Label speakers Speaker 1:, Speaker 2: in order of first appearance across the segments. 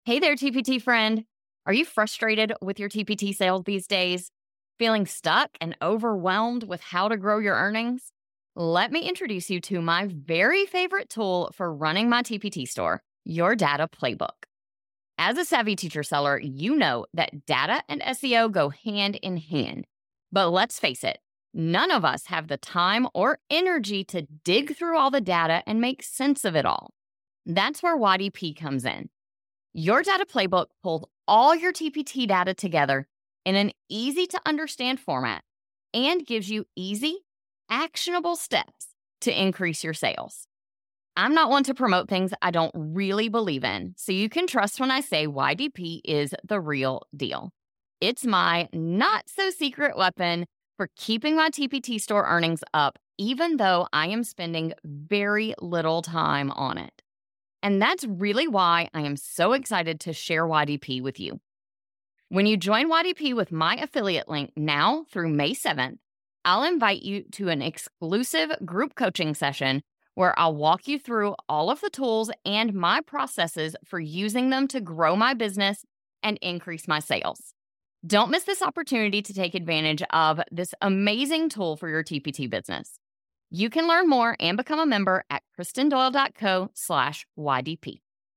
Speaker 1: Hey there, TPT friend. Are you frustrated with your TPT sales these days? Feeling stuck and overwhelmed with how to grow your earnings? Let me introduce you to my very favorite tool for running my TPT store, your data playbook. As a savvy teacher seller, you know that data and SEO go hand in hand. But let's face it, none of us have the time or energy to dig through all the data and make sense of it all. That's where YDP comes in. Your data playbook pulls all your TPT data together in an easy-to-understand format and gives you easy, actionable steps to increase your sales. I'm not one to promote things I don't really believe in, so you can trust when I say YDP is the real deal. It's my not-so-secret weapon for keeping my TPT store earnings up, even though I am spending very little time on it. And that's really why I am so excited to share YDP with you. When you join YDP with my affiliate link now through May 7th, I'll invite you to an exclusive group coaching session where I'll walk you through all of the tools and my processes for using them to grow my business and increase my sales. Don't miss this opportunity to take advantage of this amazing tool for your TPT business. You can learn more and become a member at KristenDoyle.co/YDP.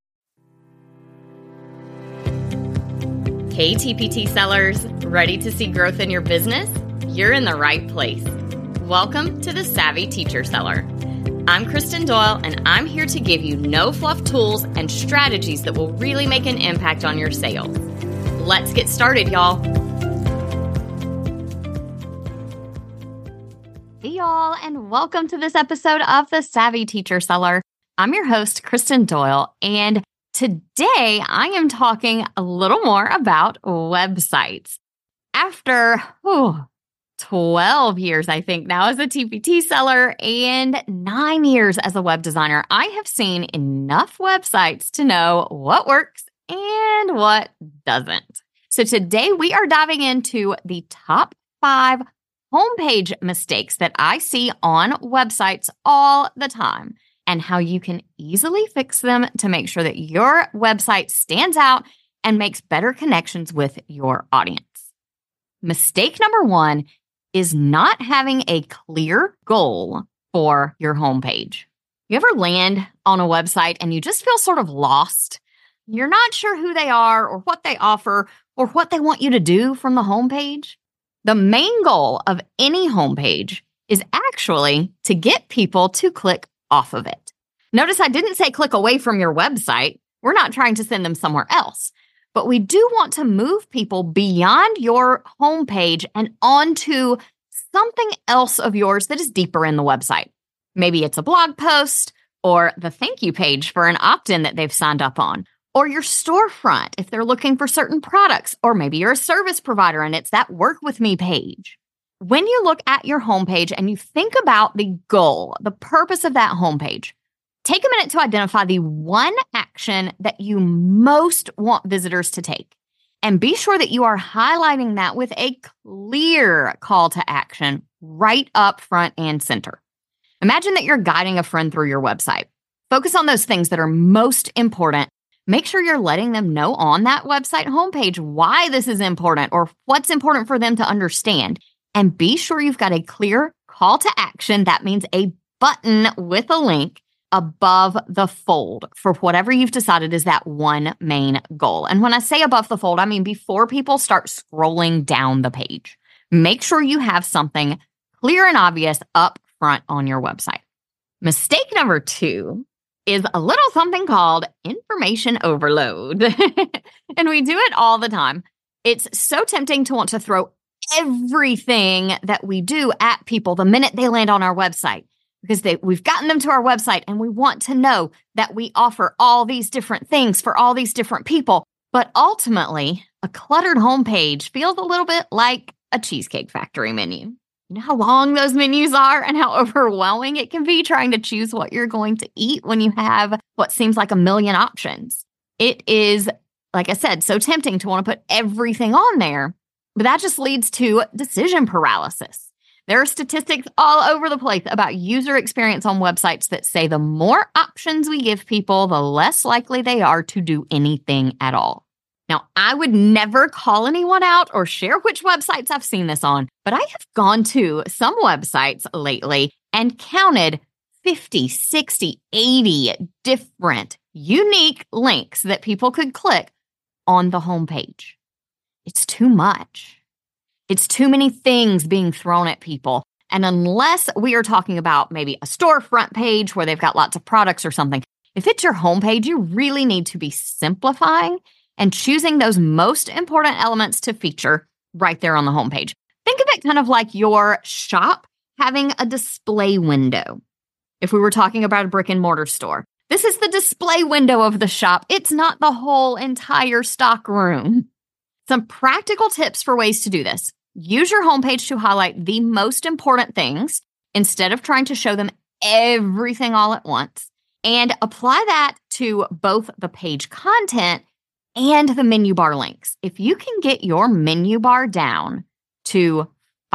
Speaker 1: Hey, TPT sellers, ready to see growth in your business? You're in the right place. Welcome to the Savvy Teacher Seller. I'm Kristen Doyle, and I'm here to give you no-fluff tools and strategies that will really make an impact on your sales. Let's get started, y'all. Hey, y'all, and welcome to this episode of the Savvy Teacher Seller. I'm your host, Kristen Doyle, and today I am talking a little more about websites. After 12 years, I think now as a TPT seller and 9 years as a web designer, I have seen enough websites to know what works and what doesn't. So today we are diving into the top 5 homepage mistakes that I see on websites all the time and how you can easily fix them to make sure that your website stands out and makes better connections with your audience. Mistake number 1 is not having a clear goal for your homepage. You ever land on a website and you just feel sort of lost? You're not sure who they are or what they offer or what they want you to do from the homepage? The main goal of any homepage is actually to get people to click off of it. Notice I didn't say click away from your website. We're not trying to send them somewhere else. But we do want to move people beyond your homepage and onto something else of yours that is deeper in the website. Maybe it's a blog post or the thank you page for an opt-in that they've signed up on, or your storefront if they're looking for certain products, or maybe you're a service provider and it's that work with me page. When you look at your homepage and you think about the goal, the purpose of that homepage, take a minute to identify the one action that you most want visitors to take. And be sure that you are highlighting that with a clear call to action right up front and center. Imagine that you're guiding a friend through your website. Focus on those things that are most important. Make sure you're letting them know on that website homepage why this is important or what's important for them to understand. And be sure you've got a clear call to action. That means a button with a link above the fold for whatever you've decided is that one main goal. And when I say above the fold, I mean before people start scrolling down the page. Make sure you have something clear and obvious up front on your website. Mistake number 2 is a little something called information overload. And we do it all the time. It's so tempting to want to throw everything that we do at people the minute they land on our website, because we've gotten them to our website and we want to know that we offer all these different things for all these different people. But ultimately, a cluttered homepage feels a little bit like a Cheesecake Factory menu. You know how long those menus are and how overwhelming it can be trying to choose what you're going to eat when you have what seems like a million options. It is, like I said, so tempting to want to put everything on there, but that just leads to decision paralysis. There are statistics all over the place about user experience on websites that say the more options we give people, the less likely they are to do anything at all. Now, I would never call anyone out or share which websites I've seen this on, but I have gone to some websites lately and counted 50, 60, 80 different unique links that people could click on the homepage. It's too much. It's too many things being thrown at people. And unless we are talking about maybe a storefront page where they've got lots of products or something, if it's your homepage, you really need to be simplifying and choosing those most important elements to feature right there on the homepage. Think of it kind of like your shop having a display window. If we were talking about a brick and mortar store, this is the display window of the shop. It's not the whole entire stock room. Some practical tips for ways to do this. Use your homepage to highlight the most important things instead of trying to show them everything all at once. And apply that to both the page content and the menu bar links. If you can get your menu bar down to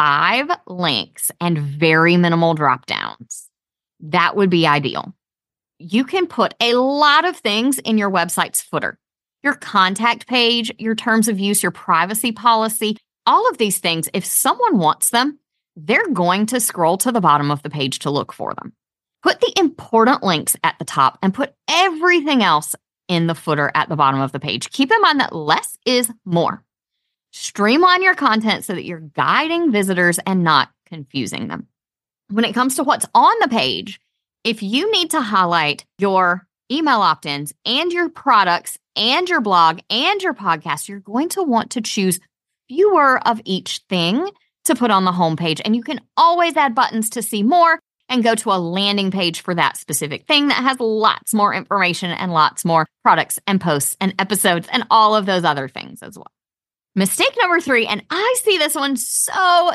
Speaker 1: 5 links and very minimal drop downs, that would be ideal. You can put a lot of things in your website's footer. Your contact page, your terms of use, your privacy policy, all of these things, if someone wants them, they're going to scroll to the bottom of the page to look for them. Put the important links at the top and put everything else in the footer at the bottom of the page. Keep in mind that less is more. Streamline your content so that you're guiding visitors and not confusing them. When it comes to what's on the page, if you need to highlight your email opt-ins and your products and your blog and your podcast, you're going to want to choose fewer of each thing to put on the homepage. And you can always add buttons to see more and go to a landing page for that specific thing that has lots more information and lots more products and posts and episodes and all of those other things as well. Mistake number 3, and I see this one so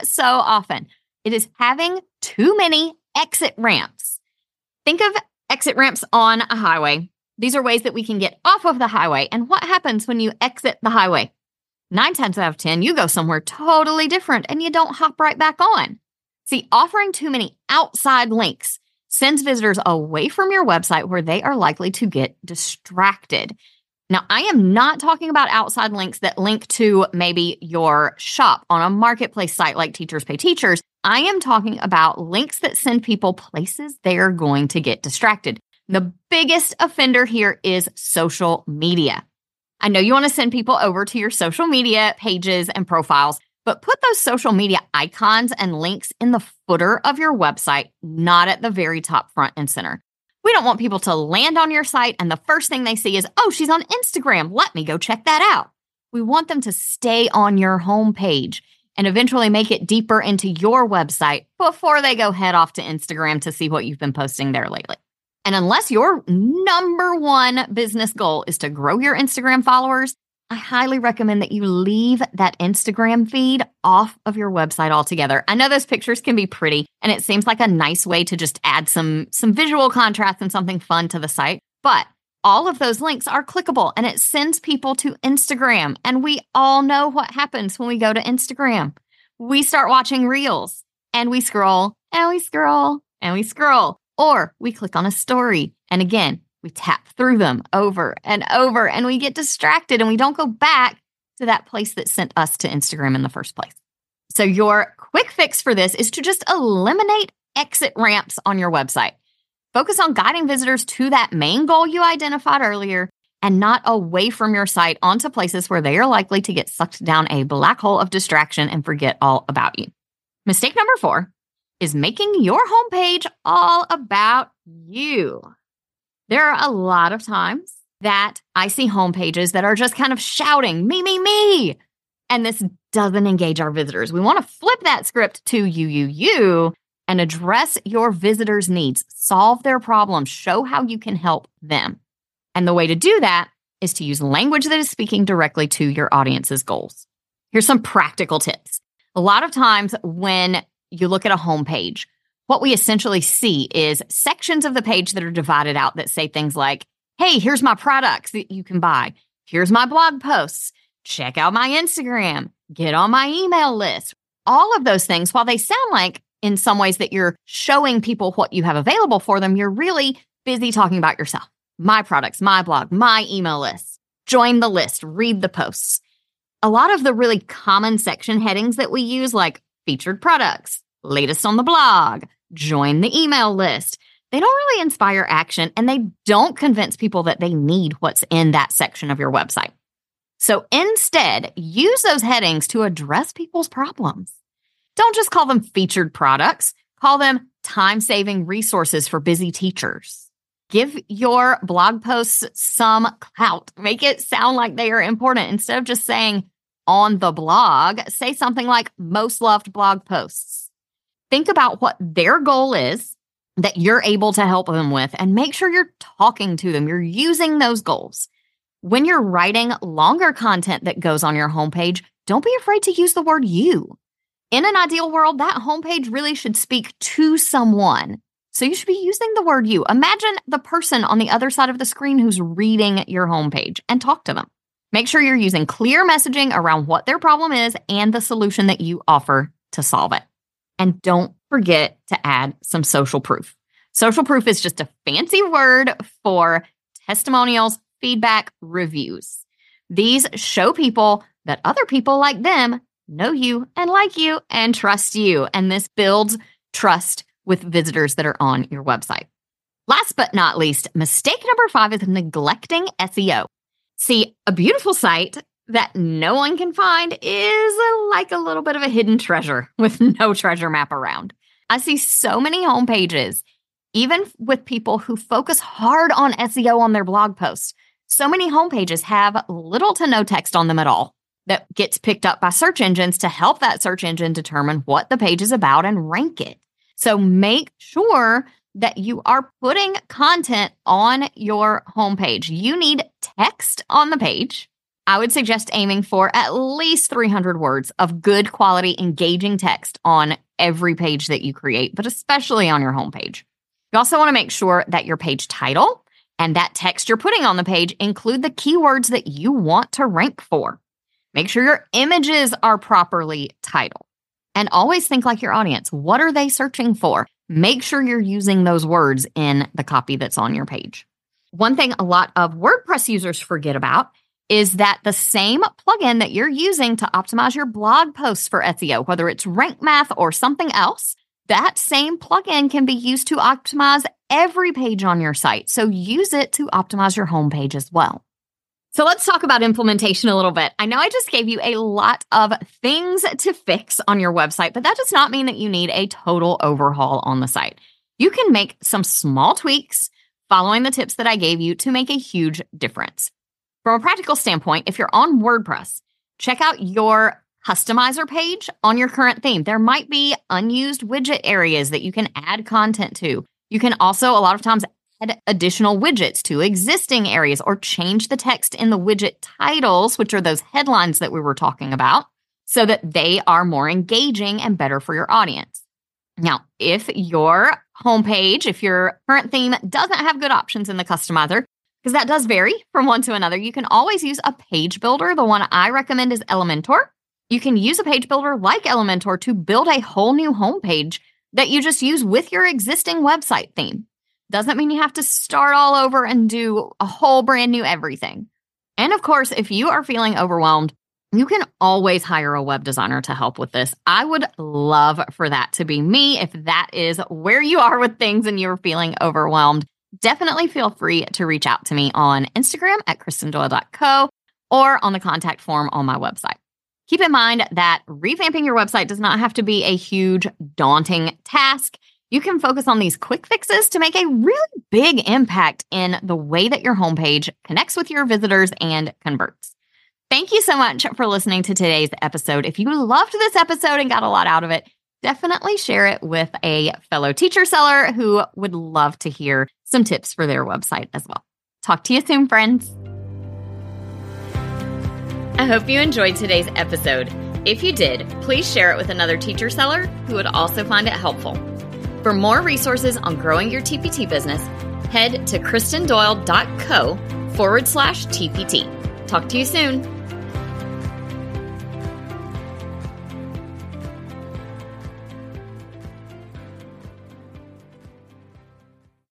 Speaker 1: often, it is having too many exit ramps. Think of exit ramps on a highway. These are ways that we can get off of the highway. And what happens when you exit the highway? 9 times out of 10, you go somewhere totally different and you don't hop right back on. See, offering too many outside links sends visitors away from your website where they are likely to get distracted. Now, I am not talking about outside links that link to maybe your shop on a marketplace site like Teachers Pay Teachers. I am talking about links that send people places they are going to get distracted. The biggest offender here is social media. I know you want to send people over to your social media pages and profiles, but put those social media icons and links in the footer of your website, not at the very top, front, and center. We don't want people to land on your site and the first thing they see is, oh, she's on Instagram. Let me go check that out. We want them to stay on your homepage and eventually make it deeper into your website before they go head off to Instagram to see what you've been posting there lately. And unless your number one business goal is to grow your Instagram followers, I highly recommend that you leave that Instagram feed off of your website altogether. I know those pictures can be pretty, and it seems like a nice way to just add some visual contrast and something fun to the site, but all of those links are clickable, and it sends people to Instagram, and we all know what happens when we go to Instagram. We start watching Reels, and we scroll, and we scroll, and we scroll, or we click on a story, and again, we tap through them over and over and we get distracted and we don't go back to that place that sent us to Instagram in the first place. So your quick fix for this is to just eliminate exit ramps on your website. Focus on guiding visitors to that main goal you identified earlier and not away from your site onto places where they are likely to get sucked down a black hole of distraction and forget all about you. Mistake number 4 is making your homepage all about you. There are a lot of times that I see homepages that are just kind of shouting, me, me, me. And this doesn't engage our visitors. We want to flip that script to you, and address your visitors' needs. Solve their problems. Show how you can help them. And the way to do that is to use language that is speaking directly to your audience's goals. Here's some practical tips. A lot of times when you look at a homepage, what we essentially see is sections of the page that are divided out that say things like, hey, here's my products that you can buy. Here's my blog posts. Check out my Instagram. Get on my email list. All of those things, while they sound like in some ways that you're showing people what you have available for them, you're really busy talking about yourself. My products, my blog, my email list. Join the list, read the posts. A lot of the really common section headings that we use, like featured products, latest on the blog, join the email list, they don't really inspire action and they don't convince people that they need what's in that section of your website. So instead, use those headings to address people's problems. Don't just call them featured products, call them time-saving resources for busy teachers. Give your blog posts some clout. Make it sound like they are important. Instead of just saying on the blog, say something like most loved blog posts. Think about what their goal is that you're able to help them with and make sure you're talking to them. You're using those goals. When you're writing longer content that goes on your homepage, don't be afraid to use the word you. In an ideal world, that homepage really should speak to someone. So you should be using the word you. Imagine the person on the other side of the screen who's reading your homepage and talk to them. Make sure you're using clear messaging around what their problem is and the solution that you offer to solve it. And don't forget to add some social proof. Social proof is just a fancy word for testimonials, feedback, reviews. These show people that other people like them know you and like you and trust you. And this builds trust with visitors that are on your website. Last but not least, mistake number 5 is neglecting SEO. See, a beautiful site that no one can find is like a little bit of a hidden treasure with no treasure map around. I see so many homepages, even with people who focus hard on SEO on their blog posts. So many homepages have little to no text on them at all that gets picked up by search engines to help that search engine determine what the page is about and rank it. So make sure that you are putting content on your homepage. You need text on the page. I would suggest aiming for at least 300 words of good quality, engaging text on every page that you create, but especially on your homepage. You also want to make sure that your page title and that text you're putting on the page include the keywords that you want to rank for. Make sure your images are properly titled. And always think like your audience. What are they searching for? Make sure you're using those words in the copy that's on your page. One thing a lot of WordPress users forget about is that the same plugin that you're using to optimize your blog posts for SEO, whether it's Rank Math or something else, that same plugin can be used to optimize every page on your site. So use it to optimize your homepage as well. So let's talk about implementation a little bit. I know I just gave you a lot of things to fix on your website, but that does not mean that you need a total overhaul on the site. You can make some small tweaks following the tips that I gave you to make a huge difference. From a practical standpoint, if you're on WordPress, check out your customizer page on your current theme. There might be unused widget areas that you can add content to. You can also, a lot of times, add additional widgets to existing areas or change the text in the widget titles, which are those headlines that we were talking about, so that they are more engaging and better for your audience. Now, if your homepage, if your current theme doesn't have good options in the customizer, because that does vary from one to another, you can always use a page builder. The one I recommend is Elementor. You can use a page builder like Elementor to build a whole new homepage that you just use with your existing website theme. Doesn't mean you have to start all over and do a whole brand new everything. And of course, if you are feeling overwhelmed, you can always hire a web designer to help with this. I would love for that to be me. If that is where you are with things and you're feeling overwhelmed, definitely feel free to reach out to me on Instagram at KristenDoyle.co or on the contact form on my website. Keep in mind that revamping your website does not have to be a huge, daunting task. You can focus on these quick fixes to make a really big impact in the way that your homepage connects with your visitors and converts. Thank you so much for listening to today's episode. If you loved this episode and got a lot out of it, definitely share it with a fellow teacher seller who would love to hear some tips for their website as well. Talk to you soon, friends. I hope you enjoyed today's episode. If you did, please share it with another teacher seller who would also find it helpful. For more resources on growing your TPT business, head to KristenDoyle.co/TPT. Talk to you soon.